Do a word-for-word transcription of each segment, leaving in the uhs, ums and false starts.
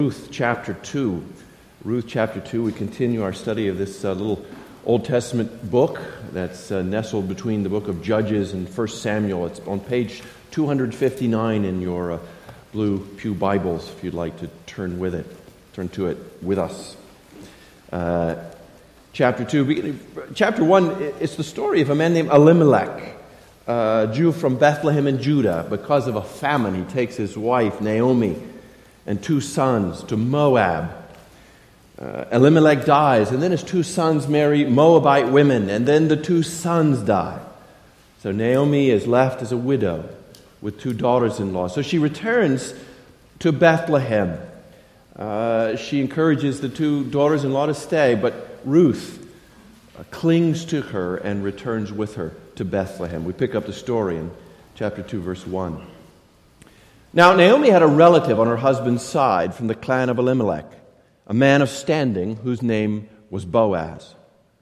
Ruth chapter two. Ruth chapter two, we continue our study of this uh, little Old Testament book that's uh, nestled between the book of Judges and First Samuel. It's on page two fifty-nine in your uh, blue pew Bibles, if you'd like to turn with it, turn to it with us. Uh, chapter two, beginning, chapter one, it's the story of a man named Elimelech, a Jew from Bethlehem in Judah. Because of a famine, he takes his wife, Naomi, and two sons to Moab. Uh, Elimelech dies, and then his two sons marry Moabite women, and then the two sons die. So Naomi is left as a widow with two daughters-in-law. So she returns to Bethlehem. Uh, she encourages the two daughters-in-law to stay, but Ruth uh, clings to her and returns with her to Bethlehem. We pick up the story in chapter two, verse one. Now, Naomi had a relative on her husband's side from the clan of Elimelech, a man of standing whose name was Boaz.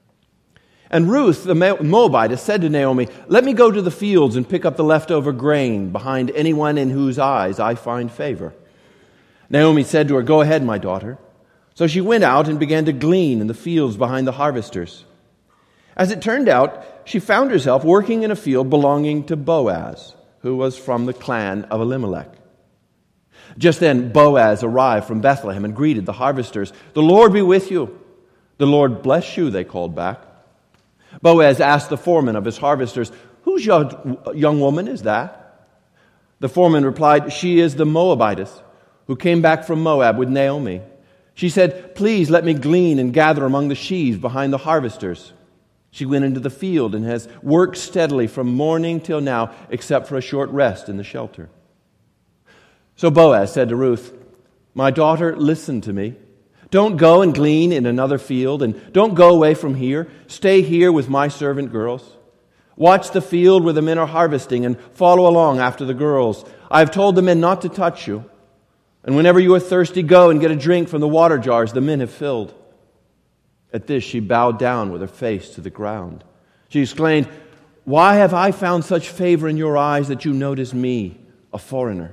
And Ruth, the Moabitess, said to Naomi, "Let me go to the fields and pick up the leftover grain behind anyone in whose eyes I find favor." Naomi said to her, "Go ahead, my daughter." So she went out and began to glean in the fields behind the harvesters. As it turned out, she found herself working in a field belonging to Boaz, who was from the clan of Elimelech. Just then Boaz arrived from Bethlehem and greeted the harvesters. "The Lord be with you." "The Lord bless you," they called back. Boaz asked the foreman of his harvesters, "Whose young woman is that?" The foreman replied, "She is the Moabitess who came back from Moab with Naomi. She said, 'Please let me glean and gather among the sheaves behind the harvesters.' She went into the field and has worked steadily from morning till now, except for a short rest in the shelter." So Boaz said to Ruth, "My daughter, listen to me. Don't go and glean in another field, and don't go away from here. Stay here with my servant girls. Watch the field where the men are harvesting and follow along after the girls. I have told the men not to touch you. And whenever you are thirsty, go and get a drink from the water jars the men have filled." At this she bowed down with her face to the ground. She exclaimed, "Why have I found such favor in your eyes that you notice me, a foreigner?"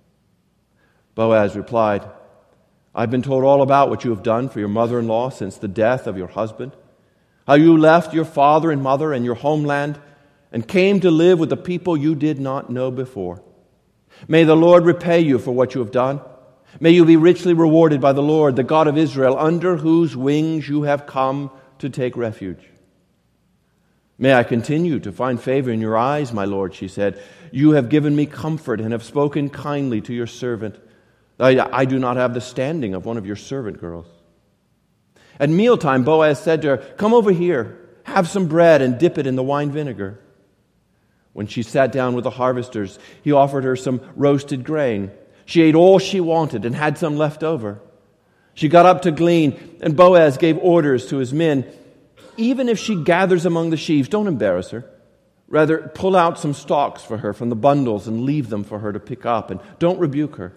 Boaz replied, "I've been told all about what you have done for your mother-in-law since the death of your husband, how you left your father and mother and your homeland and came to live with the people you did not know before. May the Lord repay you for what you have done. May you be richly rewarded by the Lord, the God of Israel, under whose wings you have come to take refuge." "May I continue to find favor in your eyes, my Lord," she said. "You have given me comfort and have spoken kindly to your servant. I, I do not have the standing of one of your servant girls." At mealtime, Boaz said to her, "Come over here, have some bread and dip it in the wine vinegar." When she sat down with the harvesters, he offered her some roasted grain. She ate all she wanted and had some left over. She got up to glean, and Boaz gave orders to his men, "Even if she gathers among the sheaves, don't embarrass her. Rather, pull out some stalks for her from the bundles and leave them for her to pick up, and don't rebuke her."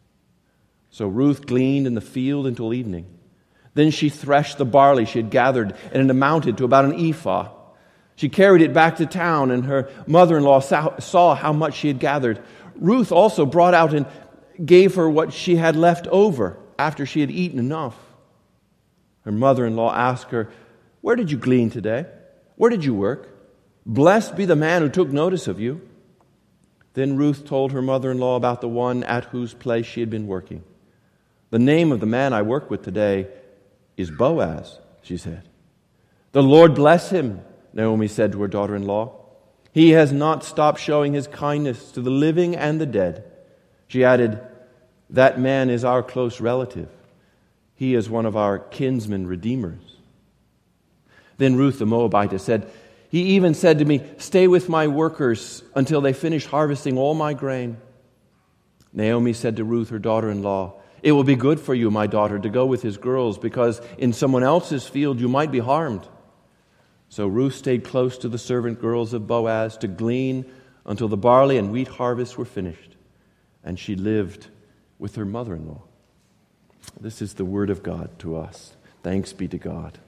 So Ruth gleaned in the field until evening. Then she threshed the barley she had gathered, and it amounted to about an ephah. She carried it back to town, and her mother-in-law saw how much she had gathered. Ruth also brought out and gave her what she had left over after she had eaten enough. Her mother-in-law asked her, "Where did you glean today? Where did you work? Blessed be the man who took notice of you." Then Ruth told her mother-in-law about the one at whose place she had been working. "The name of the man I work with today is Boaz," she said. "The Lord bless him," Naomi said to her daughter-in-law. "He has not stopped showing his kindness to the living and the dead." She added, "That man is our close relative. He is one of our kinsman redeemers." Then Ruth the Moabitess said, "He even said to me, 'Stay with my workers until they finish harvesting all my grain.'" Naomi said to Ruth, her daughter-in-law, "It will be good for you, my daughter, to go with his girls, because in someone else's field you might be harmed." So Ruth stayed close to the servant girls of Boaz to glean until the barley and wheat harvests were finished, and she lived with her mother-in-law. This is the word of God to us. Thanks be to God.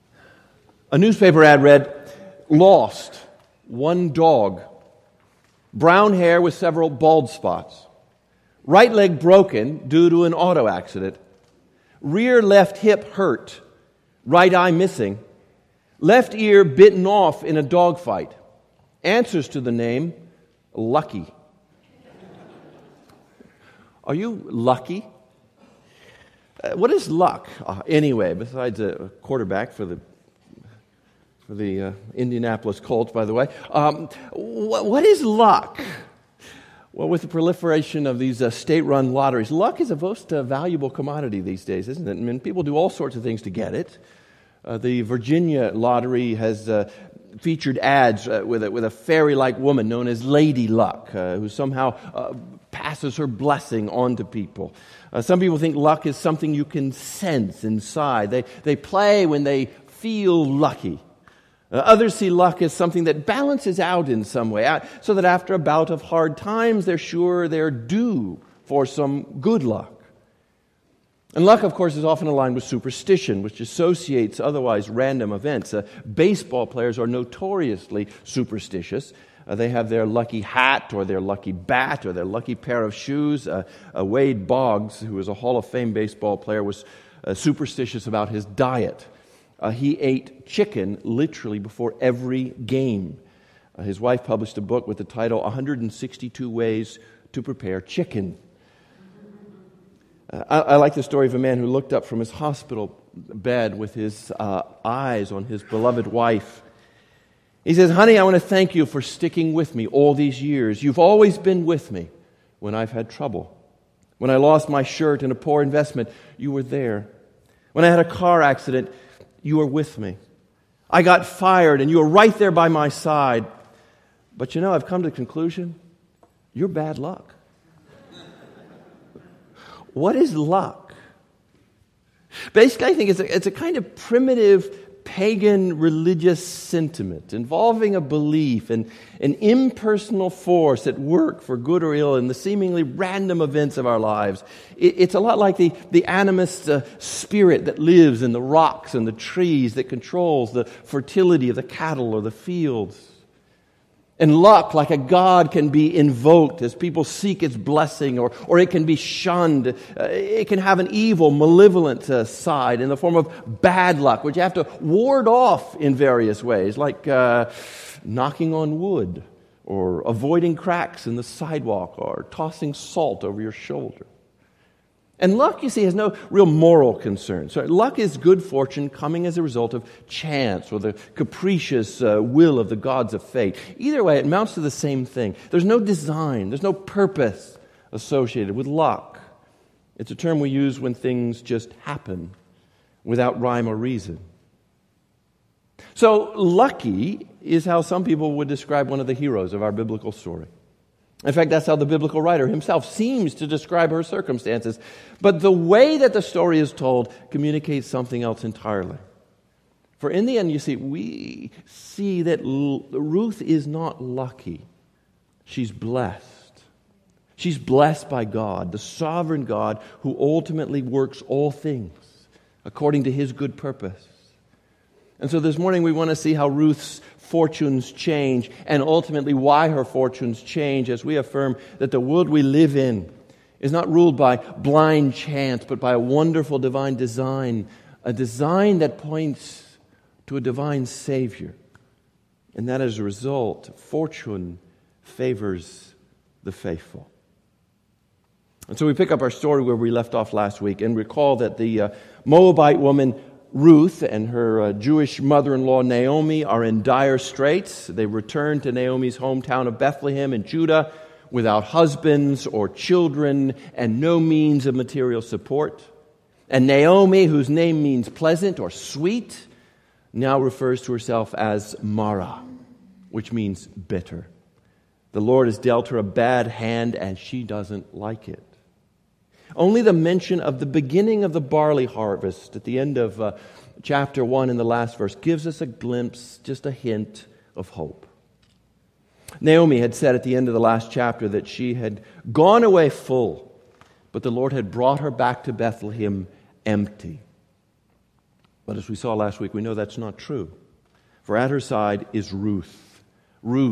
A newspaper ad read, "Lost, one dog Brown hair with several bald spots. Right leg broken due to an auto accident. Rear left hip hurt. Right eye missing. Left ear bitten off in a dogfight. Answers to the name, Lucky. Are you lucky? Uh, what is luck, uh, anyway, besides a quarterback for the for the uh, Indianapolis Colts, by the way? Um, wh- what is luck? Well, with the proliferation of these uh, state-run lotteries, luck is a most uh, valuable commodity these days, isn't it? I mean, people do all sorts of things to get it. Uh, the Virginia lottery has uh, featured ads uh, with, a, with a fairy-like woman known as Lady Luck, uh, who somehow uh, passes her blessing on to people. Uh, some people think luck is something you can sense inside. They, they play when they feel lucky. Uh, others see luck as something that balances out in some way, uh, so that after a bout of hard times, they're sure they're due for some good luck. And luck, of course, is often aligned with superstition, which associates otherwise random events. Uh, baseball players are notoriously superstitious. Uh, they have their lucky hat or their lucky bat or their lucky pair of shoes. Uh, uh, Wade Boggs, who was a Hall of Fame baseball player, was uh, superstitious about his diet. Uh, he ate chicken literally before every game. Uh, his wife published a book with the title one hundred sixty-two Ways to Prepare Chicken. Uh, I, I like the story of a man who looked up from his hospital bed with his uh, eyes on his beloved wife. He says, "Honey, I want to thank you for sticking with me all these years. You've always been with me when I've had trouble. When I lost my shirt in a poor investment, you were there. When I had a car accident, you were with me. I got fired and you were right there by my side. But you know, I've come to the conclusion, you're bad luck." What is luck? Basically, I think it's a, it's a kind of primitive pagan religious sentiment involving a belief in an impersonal force at work for good or ill in the seemingly random events of our lives. It, it's a lot like the, the animist uh, spirit that lives in the rocks and the trees that controls the fertility of the cattle or the fields. And luck, like a god, can be invoked as people seek its blessing, or, or it can be shunned. Uh, it can have an evil, malevolent uh, side in the form of bad luck, which you have to ward off in various ways, like uh, knocking on wood, or avoiding cracks in the sidewalk, or tossing salt over your shoulder. And luck, you see, has no real moral concern. So luck is good fortune coming as a result of chance or the capricious uh, will of the gods of fate. Either way, it amounts to the same thing. There's no design, there's no purpose associated with luck. It's a term we use when things just happen without rhyme or reason. So lucky is how some people would describe one of the heroes of our biblical story. In fact, that's how the biblical writer himself seems to describe her circumstances. But the way that the story is told communicates something else entirely. For in the end, you see, we see that L- Ruth is not lucky. She's blessed. She's blessed by God, the sovereign God who ultimately works all things according to His good purpose. And so this morning we want to see how Ruth's fortunes change, and ultimately why her fortunes change, as we affirm that the world we live in is not ruled by blind chance, but by a wonderful divine design, a design that points to a divine Savior. And that as a result, fortune favors the faithful. And so we pick up our story where we left off last week, and recall that the uh, Moabite woman Ruth and her uh, Jewish mother-in-law Naomi are in dire straits. They return to Naomi's hometown of Bethlehem in Judah without husbands or children and no means of material support. And Naomi, whose name means pleasant or sweet, now refers to herself as Mara, which means bitter. The Lord has dealt her a bad hand and she doesn't like it. Only the mention of the beginning of the barley harvest at the end of uh, chapter one in the last verse gives us a glimpse, just a hint of hope. Naomi had said at the end of the last chapter that she had gone away full, but the Lord had brought her back to Bethlehem empty. But as we saw last week, we know that's not true. For at her side is Ruth. Ruth,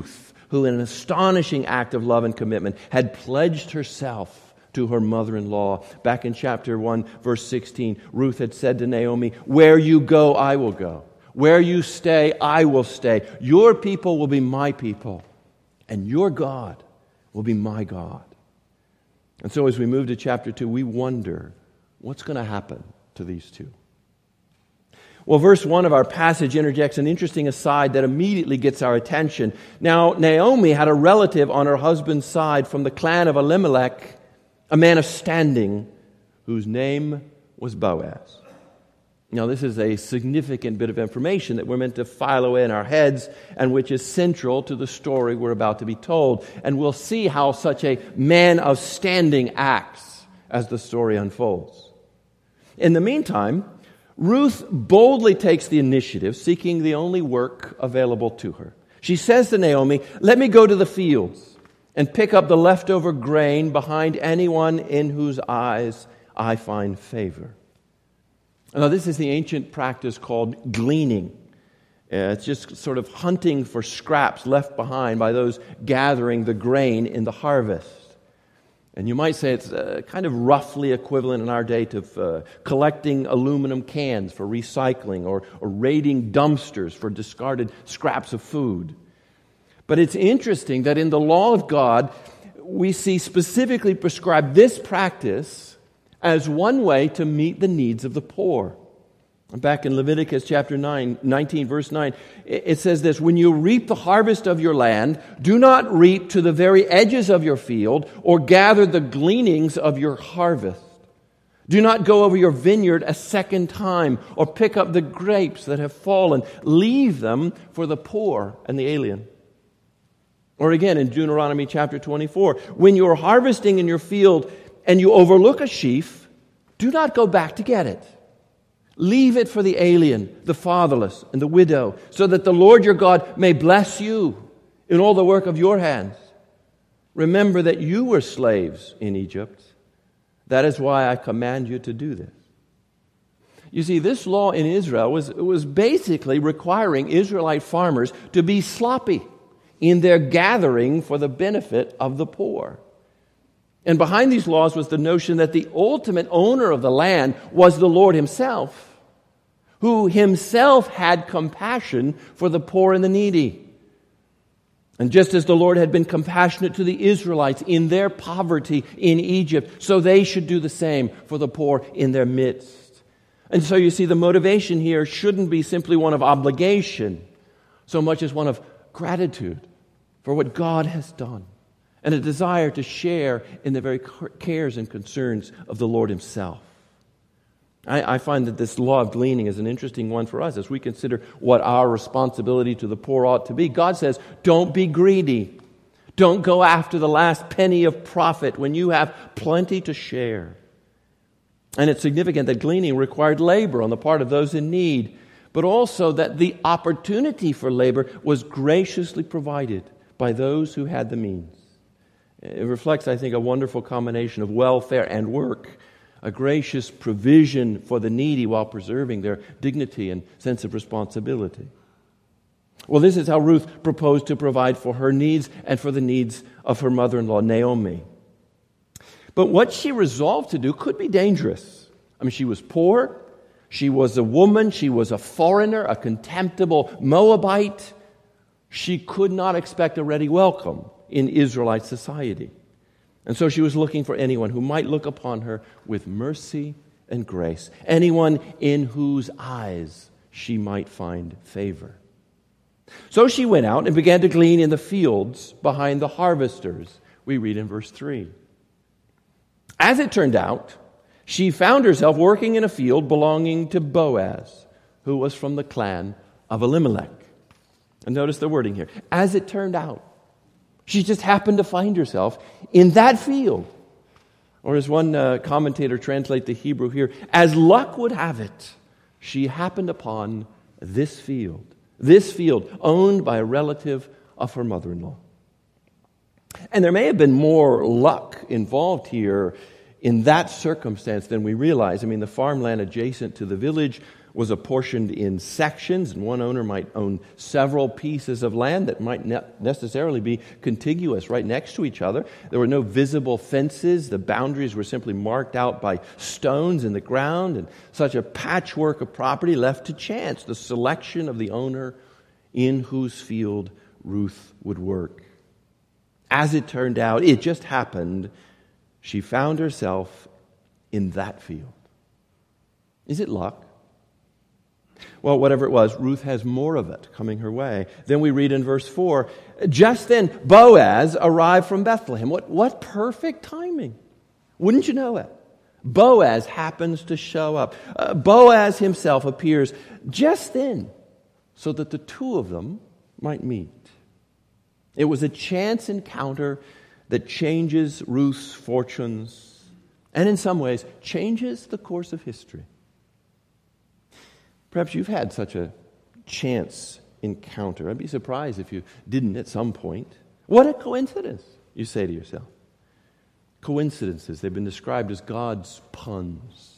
who in an astonishing act of love and commitment had pledged herself to her mother-in-law. Back in chapter one, verse sixteen, Ruth had said to Naomi, "Where you go, I will go. Where you stay, I will stay. Your people will be my people, and your God will be my God." And so as we move to chapter two, we wonder, what's going to happen to these two? Well, verse one of our passage interjects an interesting aside that immediately gets our attention. Now, Naomi had a relative on her husband's side from the clan of Elimelech, a man of standing, whose name was Boaz. Now, this is a significant bit of information that we're meant to file away in our heads and which is central to the story we're about to be told. And we'll see how such a man of standing acts as the story unfolds. In the meantime, Ruth boldly takes the initiative, seeking the only work available to her. She says to Naomi, "Let me go to the fields and pick up the leftover grain behind anyone in whose eyes I find favor." Now, this is the ancient practice called gleaning. Uh, it's just sort of hunting for scraps left behind by those gathering the grain in the harvest. And you might say it's uh, kind of roughly equivalent in our day to uh, collecting aluminum cans for recycling or, or raiding dumpsters for discarded scraps of food. But it's interesting that in the law of God, we see specifically prescribed this practice as one way to meet the needs of the poor. Back in Leviticus chapter nine, nineteen, verse nine, it says this, "When you reap the harvest of your land, do not reap to the very edges of your field or gather the gleanings of your harvest. Do not go over your vineyard a second time or pick up the grapes that have fallen. Leave them for the poor and the alien." Or again in Deuteronomy chapter twenty-four, "When you are harvesting in your field and you overlook a sheaf, do not go back to get it. Leave it for the alien, the fatherless, and the widow, so that the Lord your God may bless you in all the work of your hands. Remember that you were slaves in Egypt. That is why I command you to do this." You see, this law in Israel was, was basically requiring Israelite farmers to be sloppy in their gathering for the benefit of the poor. And behind these laws was the notion that the ultimate owner of the land was the Lord himself, who himself had compassion for the poor and the needy. And just as the Lord had been compassionate to the Israelites in their poverty in Egypt, so they should do the same for the poor in their midst. And so you see, the motivation here shouldn't be simply one of obligation, so much as one of gratitude for what God has done, and a desire to share in the very cares and concerns of the Lord himself. I, I find that this law of gleaning is an interesting one for us as we consider what our responsibility to the poor ought to be. God says, don't be greedy. Don't go after the last penny of profit when you have plenty to share. And it's significant that gleaning required labor on the part of those in need, but also that the opportunity for labor was graciously provided by those who had the means. It reflects, I think, a wonderful combination of welfare and work, a gracious provision for the needy while preserving their dignity and sense of responsibility. Well, this is how Ruth proposed to provide for her needs and for the needs of her mother-in-law, Naomi. But what she resolved to do could be dangerous. I mean, she was poor, she was a woman, she was a foreigner, a contemptible Moabite. She could not expect a ready welcome in Israelite society. And so she was looking for anyone who might look upon her with mercy and grace, anyone in whose eyes she might find favor. So she went out and began to glean in the fields behind the harvesters, we read in verse three. As it turned out, she found herself working in a field belonging to Boaz, who was from the clan of Elimelech. And notice the wording here. As it turned out. She just happened to find herself in that field. Or as one uh, commentator translates the Hebrew here, as luck would have it, she happened upon this field. This field owned by a relative of her mother-in-law. And there may have been more luck involved here in that circumstance than we realize. I mean, the farmland adjacent to the village was apportioned in sections, and one owner might own several pieces of land that might not necessarily be contiguous right next to each other. There were no visible fences. The boundaries were simply marked out by stones in the ground, and such a patchwork of property left to chance, the selection of the owner in whose field Ruth would work. As it turned out, it just happened, she found herself in that field. Is it luck? Well, whatever it was, Ruth has more of it coming her way. Then we read in verse four, just then Boaz arrived from Bethlehem. What, what perfect timing. Wouldn't you know it? Boaz happens to show up. Uh, Boaz himself appears just then so that the two of them might meet. It was a chance encounter that changes Ruth's fortunes and in some ways changes the course of history. Perhaps you've had such a chance encounter. I'd be surprised if you didn't at some point. What a coincidence, you say to yourself. Coincidences, they've been described as God's puns.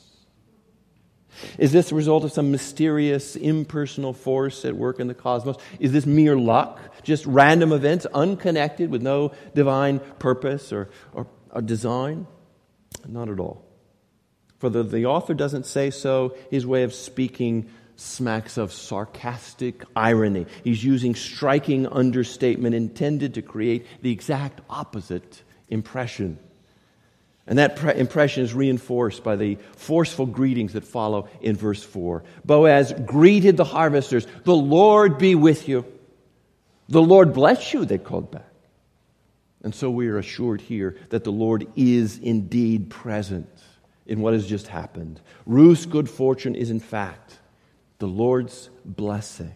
Is this the result of some mysterious, impersonal force at work in the cosmos? Is this mere luck? Just random events, unconnected with no divine purpose or, or, or design? Not at all. For the, the author doesn't say so, his way of speaking smacks of sarcastic irony. He's using striking understatement intended to create the exact opposite impression. And that pre- impression is reinforced by the forceful greetings that follow in verse four. Boaz greeted the harvesters. The Lord be with you. The Lord bless you, they called back. And so we are assured here that the Lord is indeed present in what has just happened. Ruth's good fortune is in fact the Lord's blessing.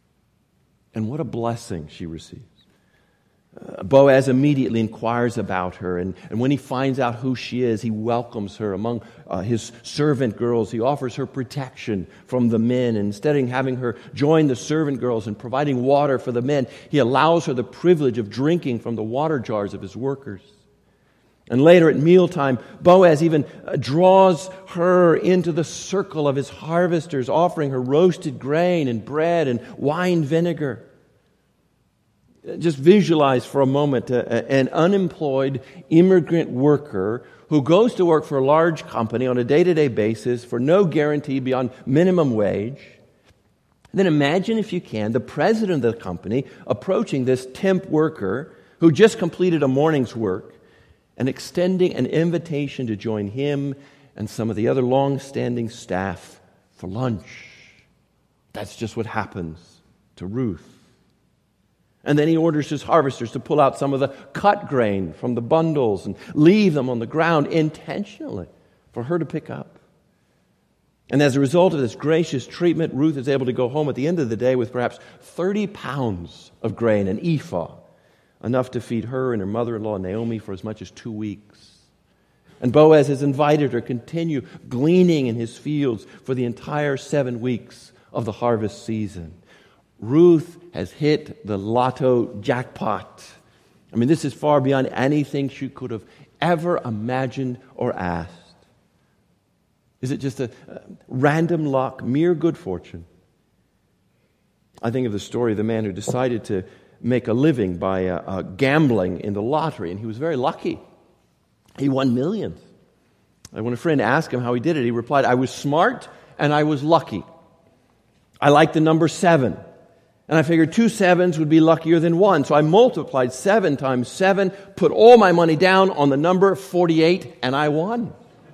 And what a blessing she receives. Uh, Boaz immediately inquires about her, and, and when he finds out who she is, he welcomes her among uh, his servant girls. He offers her protection from the men, and instead of having her join the servant girls and providing water for the men, he allows her the privilege of drinking from the water jars of his workers. And later at mealtime, Boaz even draws her into the circle of his harvesters, offering her roasted grain and bread and wine vinegar. Just visualize for a moment an unemployed immigrant worker who goes to work for a large company on a day-to-day basis for no guarantee beyond minimum wage. Then imagine, if you can, the president of the company approaching this temp worker who just completed a morning's work and extending an invitation to join him and some of the other long-standing staff for lunch. That's just what happens to Ruth. And then he orders his harvesters to pull out some of the cut grain from the bundles and leave them on the ground intentionally for her to pick up. And as a result of this gracious treatment, Ruth is able to go home at the end of the day with perhaps thirty pounds of grain, an ephah, enough to feed her and her mother-in-law Naomi for as much as two weeks. And Boaz has invited her to continue gleaning in his fields for the entire seven weeks of the harvest season. Ruth has hit the lotto jackpot. I mean, this is far beyond anything she could have ever imagined or asked. Is it just a, a random luck, mere good fortune? I think of the story of the man who decided to make a living by uh, uh, gambling in the lottery, and he was very lucky. He won millions. And when a friend asked him how he did it, he replied, "I was smart and I was lucky. I liked the number seven. And I figured two sevens would be luckier than one. So I multiplied seven times seven, put all my money down on the number forty-eight, and I won."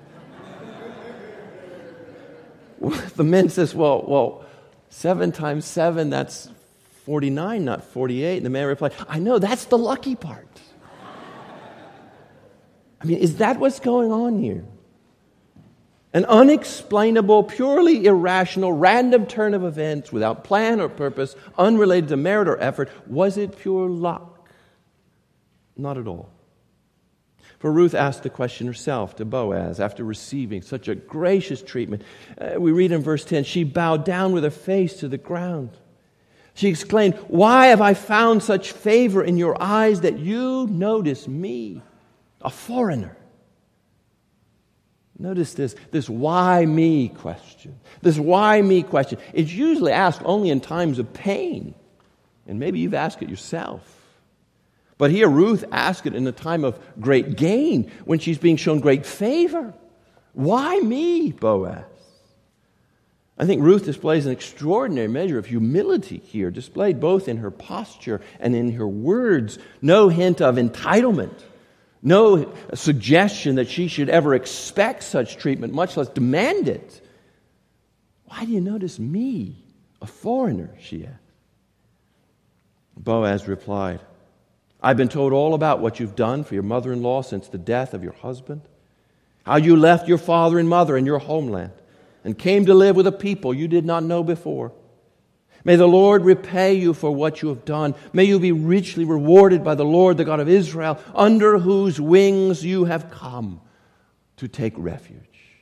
The man says, well, well, seven times seven, that's forty-nine, not forty-eight. And the man replied, "I know, that's the lucky part." I mean, is that what's going on here? An unexplainable, purely irrational, random turn of events without plan or purpose, unrelated to merit or effort. Was it pure luck? Not at all. For Ruth asked the question herself to Boaz after receiving such a gracious treatment. Uh, we read in verse ten, she bowed down with her face to the ground. She exclaimed, "Why have I found such favor in your eyes that you notice me, a foreigner?" Notice this, this why me question. This why me question. It's usually asked only in times of pain. And maybe you've asked it yourself. But here Ruth asked it in a time of great gain, when she's being shown great favor. Why me, Boaz? I think Ruth displays an extraordinary measure of humility here, displayed both in her posture and in her words. No hint of entitlement, no suggestion that she should ever expect such treatment, much less demand it. Why do you notice me, a foreigner, she asked. Boaz replied, I've been told all about what you've done for your mother-in-law since the death of your husband, how you left your father and mother and your homeland and came to live with a people you did not know before. May the Lord repay you for what you have done. May you be richly rewarded by the Lord, the God of Israel, under whose wings you have come to take refuge.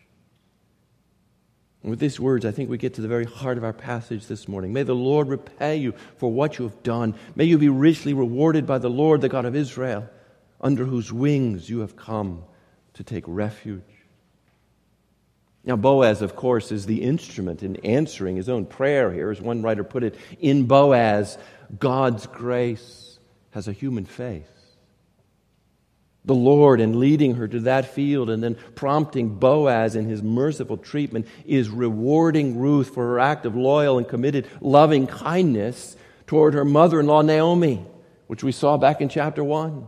And with these words, I think we get to the very heart of our passage this morning. May the Lord repay you for what you have done. May you be richly rewarded by the Lord, the God of Israel, under whose wings you have come to take refuge. Now, Boaz, of course, is the instrument in answering his own prayer here. As one writer put it, in Boaz, God's grace has a human face. The Lord, in leading her to that field and then prompting Boaz in his merciful treatment, is rewarding Ruth for her act of loyal and committed loving kindness toward her mother-in-law Naomi, which we saw back in chapter one.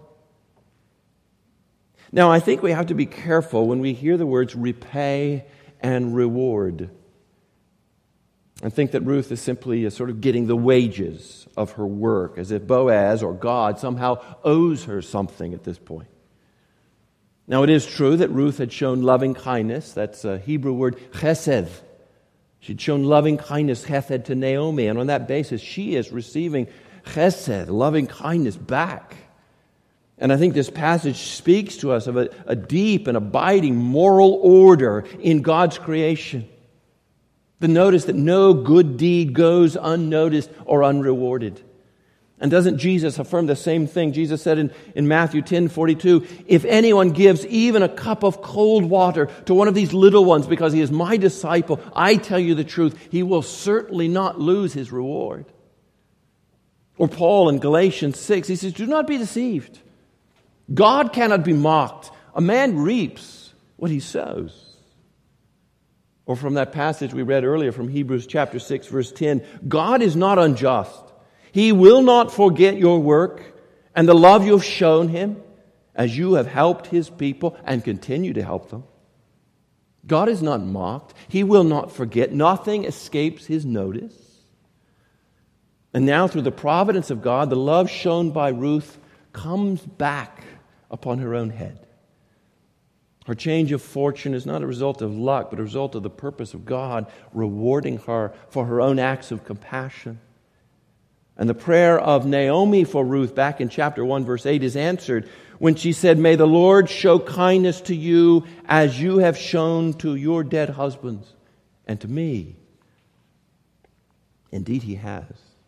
Now, I think we have to be careful when we hear the words repay and reward. I think that Ruth is simply sort of getting the wages of her work, as if Boaz or God somehow owes her something at this point. Now, it is true that Ruth had shown loving kindness. That's a Hebrew word, chesed. She'd shown loving kindness, chesed, to Naomi, and on that basis, she is receiving chesed, loving kindness, back. And I think this passage speaks to us of a, a deep and abiding moral order in God's creation. The notice that no good deed goes unnoticed or unrewarded. And doesn't Jesus affirm the same thing? Jesus said in, in Matthew ten forty-two, if anyone gives even a cup of cold water to one of these little ones because he is my disciple, I tell you the truth, he will certainly not lose his reward. Or Paul in Galatians six, he says, do not be deceived. God cannot be mocked. A man reaps what he sows. Or from that passage we read earlier from Hebrews chapter six, verse ten, God is not unjust. He will not forget your work and the love you have shown him as you have helped his people and continue to help them. God is not mocked. He will not forget. Nothing escapes his notice. And now through the providence of God, the love shown by Ruth comes back upon her own head. Her change of fortune is not a result of luck, but a result of the purpose of God rewarding her for her own acts of compassion. And the prayer of Naomi for Ruth back in chapter one, verse eight is answered when she said, may the Lord show kindness to you as you have shown to your dead husbands and to me. Indeed, he has.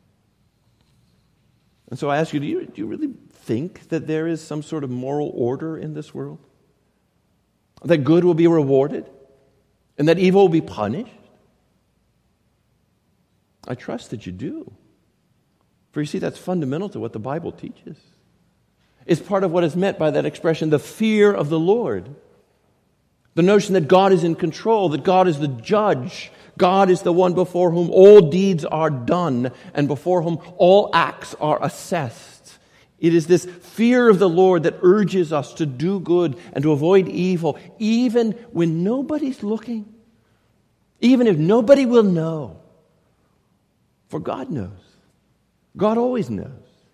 And so I ask you, do you, do you really think that there is some sort of moral order in this world? That good will be rewarded and that evil will be punished? I trust that you do. For you see, that's fundamental to what the Bible teaches. It's part of what is meant by that expression, the fear of the Lord. The notion that God is in control, that God is the judge. God is the one before whom all deeds are done and before whom all acts are assessed. It is this fear of the Lord that urges us to do good and to avoid evil, even when nobody's looking, even if nobody will know. For God knows. God always knows.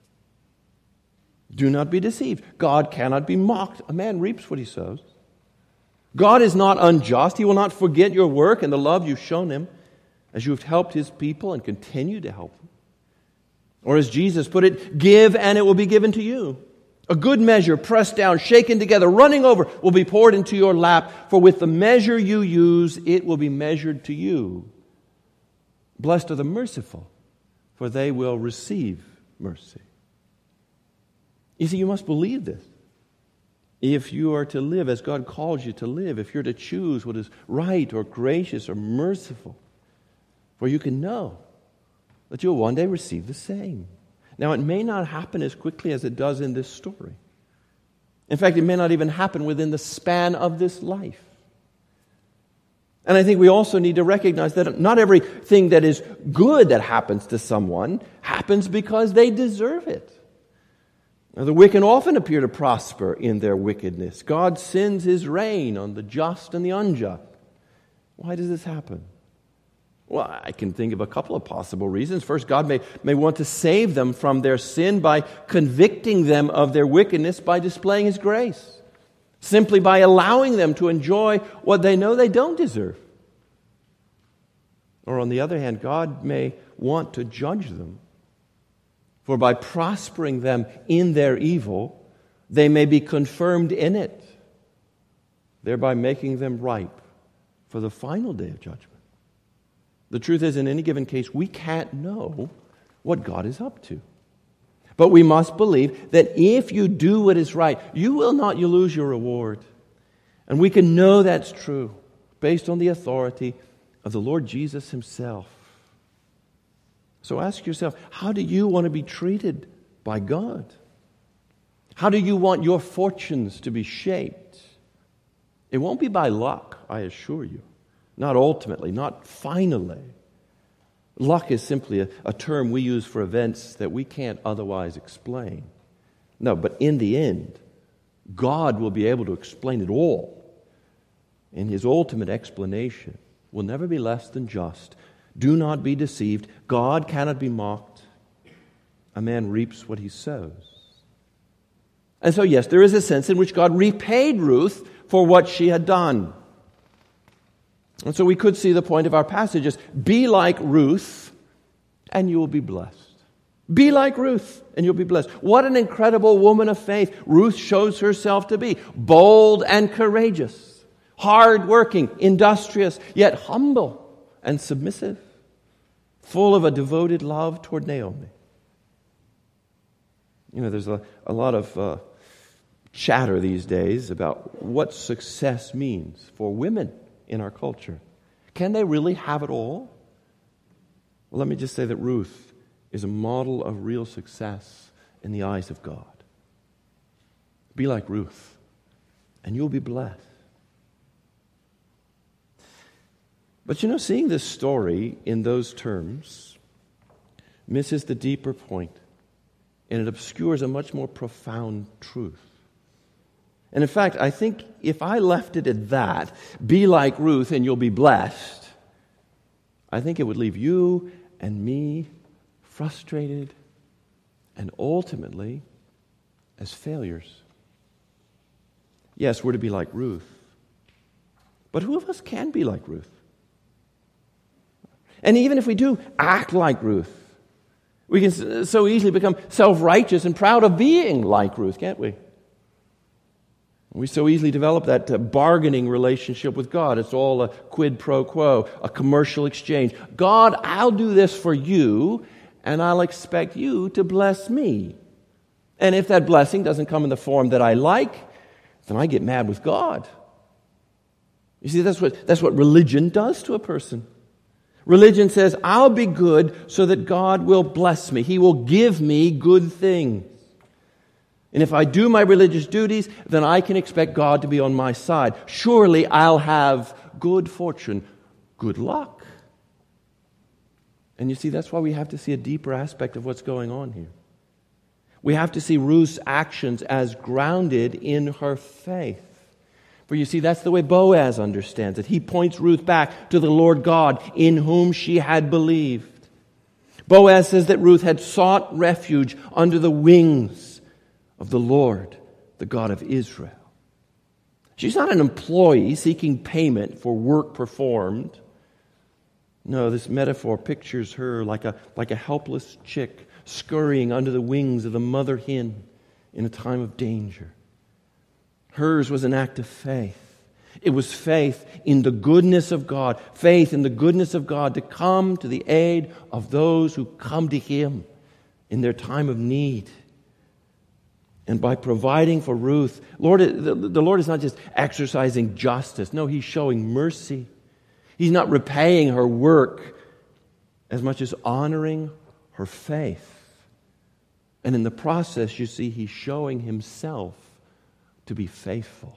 Do not be deceived. God cannot be mocked. A man reaps what he sows. God is not unjust. He will not forget your work and the love you've shown him as you have helped his people and continue to help them. Or as Jesus put it, give and it will be given to you. A good measure, pressed down, shaken together, running over, will be poured into your lap. For with the measure you use, it will be measured to you. Blessed are the merciful, for they will receive mercy. You see, you must believe this. if you are to live as God calls you to live, if you're to choose what is right or gracious or merciful, for you can know that you'll one day receive the same. Now, it may not happen as quickly as it does in this story. In fact, it may not even happen within the span of this life. And I think we also need to recognize that not everything that is good that happens to someone happens because they deserve it. Now, the wicked often appear to prosper in their wickedness. God sends His rain on the just and the unjust. Why does this happen? Well, I can think of a couple of possible reasons. First, God may, may want to save them from their sin by convicting them of their wickedness by displaying His grace, simply by allowing them to enjoy what they know they don't deserve. Or on the other hand, God may want to judge them, for by prospering them in their evil, they may be confirmed in it, thereby making them ripe for the final day of judgment. The truth is, in any given case, we can't know what God is up to. But we must believe that if you do what is right, you will not you lose your reward. And we can know that's true based on the authority of the Lord Jesus Himself. So ask yourself, how do you want to be treated by God? How do you want your fortunes to be shaped? It won't be by luck, I assure you. Not ultimately, not finally. Luck is simply a, a term we use for events that we can't otherwise explain. No, but in the end, God will be able to explain it all. And His ultimate explanation will never be less than just. Do not be deceived. God cannot be mocked. A man reaps what he sows. And so, yes, there is a sense in which God repaid Ruth for what she had done. And so we could see the point of our passages. Be like Ruth, and you will be blessed. Be like Ruth, and you'll be blessed. What an incredible woman of faith Ruth shows herself to be. Bold and courageous. Hard-working, industrious, yet humble and submissive. Full of a devoted love toward Naomi. You know, there's a, a lot of uh, chatter these days about what success means for women in our culture. Can they really have it all? Well, let me just say that Ruth is a model of real success in the eyes of God. Be like Ruth, and you'll be blessed. But you know, seeing this story in those terms misses the deeper point, and it obscures a much more profound truth. And in fact, I think if I left it at that, be like Ruth and you'll be blessed, I think it would leave you and me frustrated and ultimately as failures. Yes, we're to be like Ruth. But who of us can be like Ruth? And even if we do act like Ruth, we can so easily become self-righteous and proud of being like Ruth, can't we? We so easily develop that uh, bargaining relationship with God. It's all a quid pro quo, a commercial exchange. God, I'll do this for you, and I'll expect you to bless me. And if that blessing doesn't come in the form that I like, then I get mad with God. You see, that's what, that's what religion does to a person. Religion says, I'll be good so that God will bless me. He will give me good things. And if I do my religious duties, then I can expect God to be on my side. Surely I'll have good fortune, good luck. And you see, that's why we have to see a deeper aspect of what's going on here. We have to see Ruth's actions as grounded in her faith. For you see, that's the way Boaz understands it. He points Ruth back to the Lord God in whom she had believed. Boaz says that Ruth had sought refuge under the wings of the Lord, the God of Israel. She's not an employee seeking payment for work performed. No, this metaphor pictures her like a, like a helpless chick scurrying under the wings of the mother hen in a time of danger. Hers was an act of faith. It was faith in the goodness of God, faith in the goodness of God to come to the aid of those who come to Him in their time of need. And by providing for Ruth, Lord, the, the Lord is not just exercising justice. No, He's showing mercy. He's not repaying her work as much as honoring her faith. And in the process, you see, He's showing Himself to be faithful.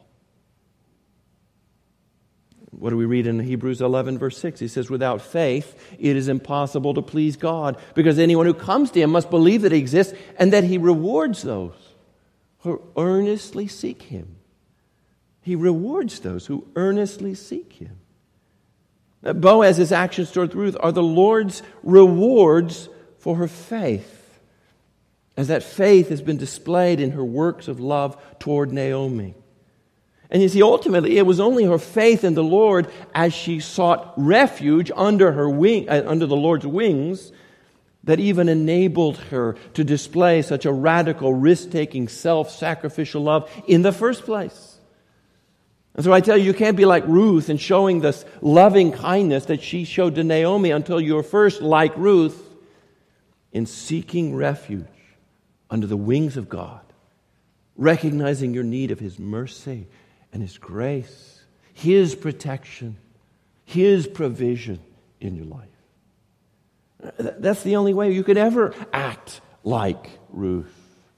What do we read in Hebrews eleven, verse six? He says, without faith, it is impossible to please God, because anyone who comes to Him must believe that He exists and that He rewards those who earnestly seek Him. He rewards those who earnestly seek Him. Now, Boaz's actions toward Ruth are the Lord's rewards for her faith, as that faith has been displayed in her works of love toward Naomi. And you see, ultimately, it was only her faith in the Lord as she sought refuge under her wing, uh, under the Lord's wings, that even enabled her to display such a radical, risk-taking, self-sacrificial love in the first place. And so I tell you, you can't be like Ruth in showing this loving kindness that she showed to Naomi until you're first like Ruth in seeking refuge under the wings of God, recognizing your need of His mercy and His grace, His protection, His provision in your life. That's the only way you could ever act like Ruth.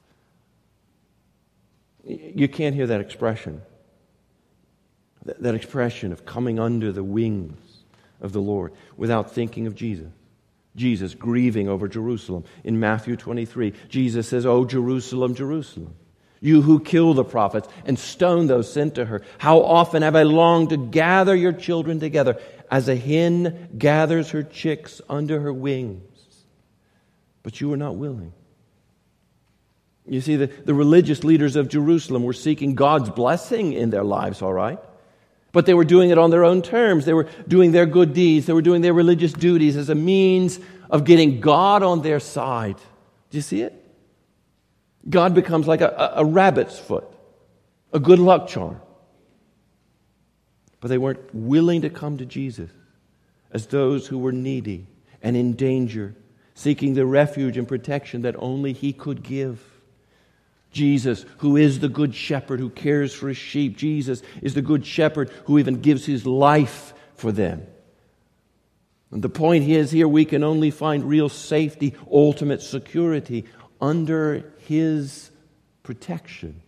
You can't hear that expression. That expression of coming under the wings of the Lord without thinking of Jesus. Jesus grieving over Jerusalem. In Matthew twenty-three, Jesus says, "O Jerusalem, Jerusalem, you who kill the prophets and stone those sent to her, how often have I longed to gather your children together as a hen gathers her chicks under her wings, but you were not willing." You see, the, the religious leaders of Jerusalem were seeking God's blessing in their lives, all right? But they were doing it on their own terms. They were doing their good deeds. They were doing their religious duties as a means of getting God on their side. Do you see it? God becomes like a, a, a rabbit's foot, a good luck charm. But they weren't willing to come to Jesus as those who were needy and in danger, seeking the refuge and protection that only He could give. Jesus, who is the good shepherd who cares for His sheep. Jesus is the good shepherd who even gives His life for them. And the point is here, we can only find real safety, ultimate security under His protection.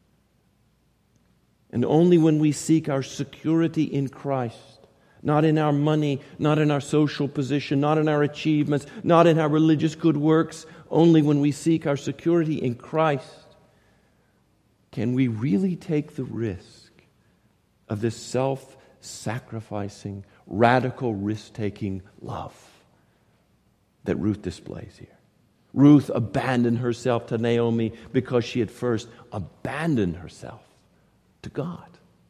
And only when we seek our security in Christ, not in our money, not in our social position, not in our achievements, not in our religious good works, only when we seek our security in Christ, can we really take the risk of this self-sacrificing, radical risk-taking love that Ruth displays here. Ruth abandoned herself to Naomi because she had first abandoned herself to God.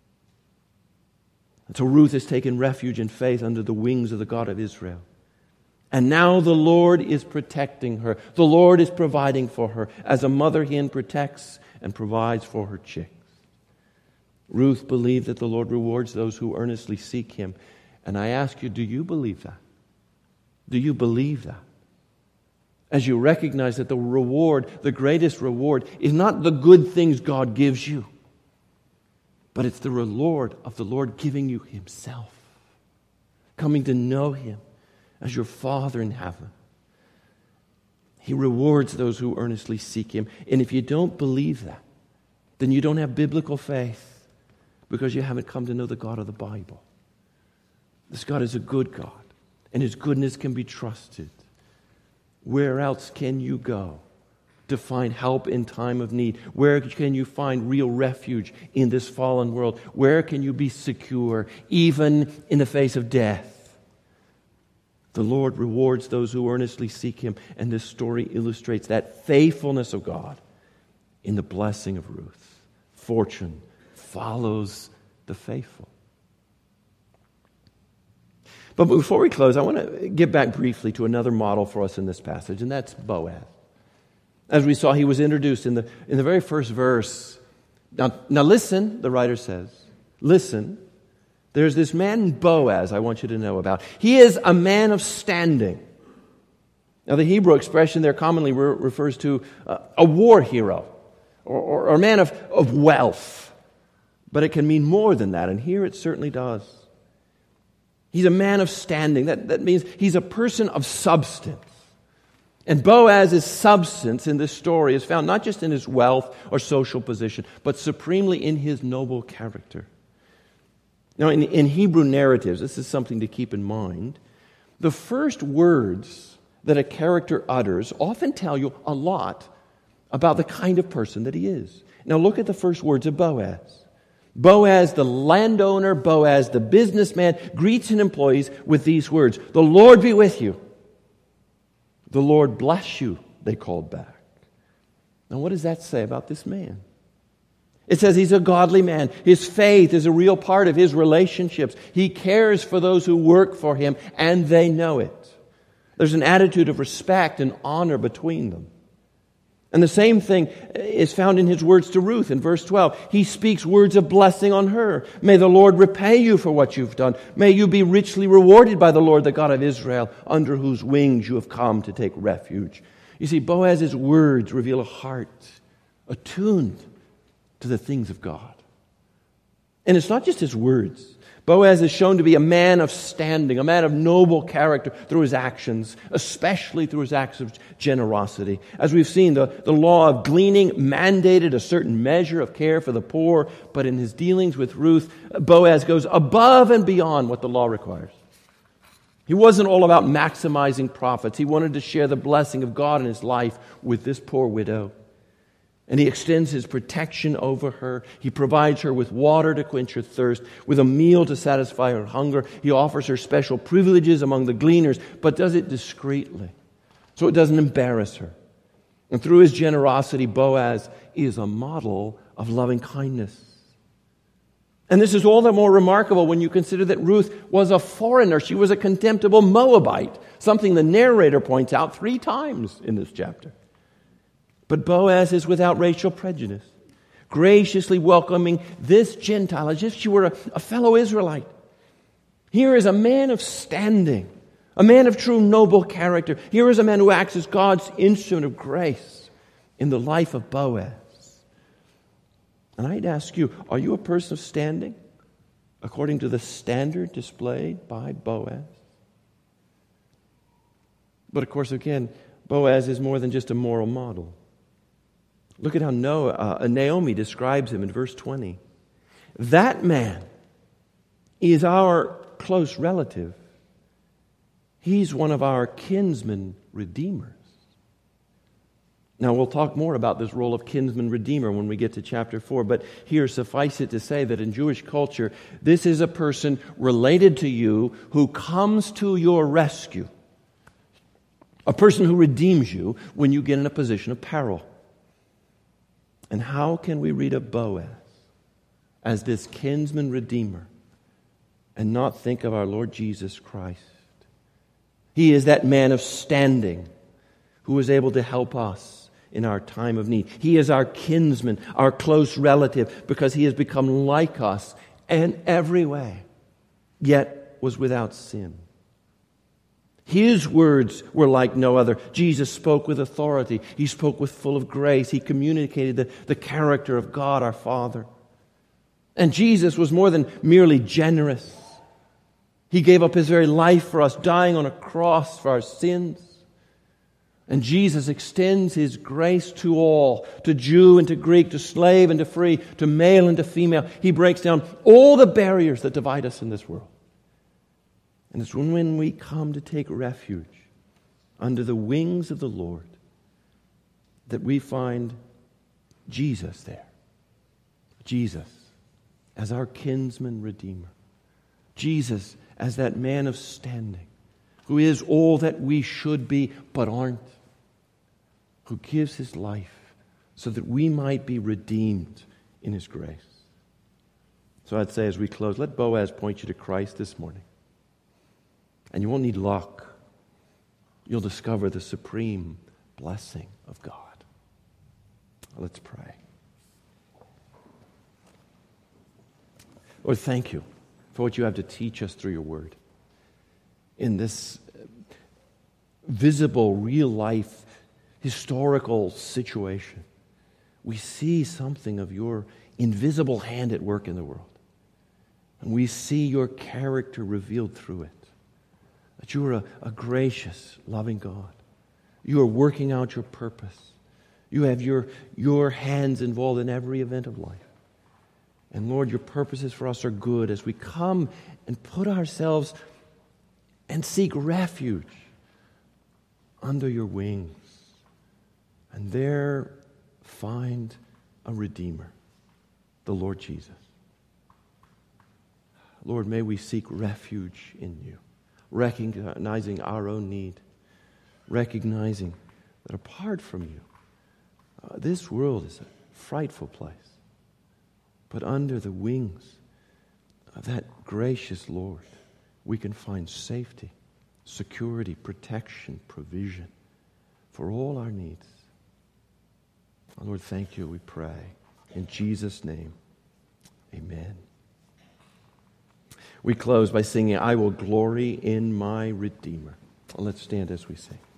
And so Ruth has taken refuge in faith under the wings of the God of Israel. And now the Lord is protecting her. The Lord is providing for her as a mother hen protects and provides for her chicks. Ruth believed that the Lord rewards those who earnestly seek Him. And I ask you, do you believe that? Do you believe that? As you recognize that the reward, the greatest reward, is not the good things God gives you, but it's the reward of the Lord giving you Himself, coming to know Him as your Father in heaven. He rewards those who earnestly seek Him. And if you don't believe that, then you don't have biblical faith because you haven't come to know the God of the Bible. This God is a good God, and His goodness can be trusted. Where else can you go to find help in time of need? Where can you find real refuge in this fallen world? Where can you be secure even in the face of death? The Lord rewards those who earnestly seek Him, and this story illustrates that faithfulness of God in the blessing of Ruth. Fortune follows the faithful. But before we close, I want to get back briefly to another model for us in this passage, and that's Boaz. As we saw, he was introduced in the, in the very first verse. Now, now listen, the writer says, listen. There's this man Boaz I want you to know about. He is a man of standing. Now the Hebrew expression there commonly re- refers to uh, a war hero, or, or, or a man of, of wealth. But it can mean more than that, and here it certainly does. He's a man of standing. That, that means he's a person of substance. And Boaz's substance in this story is found not just in his wealth or social position, but supremely in his noble character. Now, in, in Hebrew narratives, this is something to keep in mind. The first words that a character utters often tell you a lot about the kind of person that he is. Now, look at the first words of Boaz. Boaz, the landowner, Boaz, the businessman, greets his employees with these words, "The Lord be with you." "The Lord bless you," they called back. Now, what does that say about this man? It says he's a godly man. His faith is a real part of his relationships. He cares for those who work for him, and they know it. There's an attitude of respect and honor between them. And the same thing is found in his words to Ruth in verse twelve. He speaks words of blessing on her. "May the Lord repay you for what you've done. May you be richly rewarded by the Lord, the God of Israel, under whose wings you have come to take refuge." You see, Boaz's words reveal a heart attuned to the things of God. And it's not just his words. Boaz is shown to be a man of standing, a man of noble character through his actions, especially through his acts of generosity. As we've seen, the, the law of gleaning mandated a certain measure of care for the poor, but in his dealings with Ruth, Boaz goes above and beyond what the law requires. He wasn't all about maximizing profits. He wanted to share the blessing of God in his life with this poor widow. And he extends his protection over her. He provides her with water to quench her thirst, with a meal to satisfy her hunger. He offers her special privileges among the gleaners, but does it discreetly, so it doesn't embarrass her. And through his generosity, Boaz is a model of loving kindness. And this is all the more remarkable when you consider that Ruth was a foreigner. She was a contemptible Moabite, something the narrator points out three times in this chapter. But Boaz is without racial prejudice, graciously welcoming this Gentile as if she were a, a fellow Israelite. Here is a man of standing, a man of true noble character. Here is a man who acts as God's instrument of grace in the life of Boaz. And I'd ask you, are you a person of standing according to the standard displayed by Boaz? But of course, again, Boaz is more than just a moral model. Look at how Noah, uh, Naomi describes him in verse twenty. "That man is our close relative. He's one of our kinsman redeemers." Now, we'll talk more about this role of kinsman redeemer when we get to chapter four, but here suffice it to say that in Jewish culture, this is a person related to you who comes to your rescue. A person who redeems you when you get in a position of peril. And how can we read of Boaz as this kinsman redeemer and not think of our Lord Jesus Christ? He is that man of standing who is able to help us in our time of need. He is our kinsman, our close relative, because he has become like us in every way, yet was without sin. His words were like no other. Jesus spoke with authority. He spoke with full of grace. He communicated the, the character of God our Father. And Jesus was more than merely generous. He gave up his very life for us, dying on a cross for our sins. And Jesus extends his grace to all, to Jew and to Greek, to slave and to free, to male and to female. He breaks down all the barriers that divide us in this world. And it's when we come to take refuge under the wings of the Lord that we find Jesus there. Jesus as our kinsman redeemer. Jesus as that man of standing who is all that we should be but aren't. Who gives his life so that we might be redeemed in his grace. So I'd say as we close, let Boaz point you to Christ this morning. And you won't need luck. You'll discover the supreme blessing of God. Let's pray. Lord, thank you for what you have to teach us through your word. In this visible, real life, historical situation we see something of your invisible hand at work in the world. And we see your character revealed through it. That you are a, a gracious, loving God. You are working out your purpose. You have your, your hands involved in every event of life. And Lord, your purposes for us are good as we come and put ourselves and seek refuge under your wings. And there find a Redeemer, the Lord Jesus. Lord, may we seek refuge in you, recognizing our own need, recognizing that apart from you, uh, this world is a frightful place. But under the wings of that gracious Lord, we can find safety, security, protection, provision for all our needs. Lord, thank you, we pray. In Jesus' name, amen. We close by singing, I will glory in my Redeemer. Let's stand as we sing.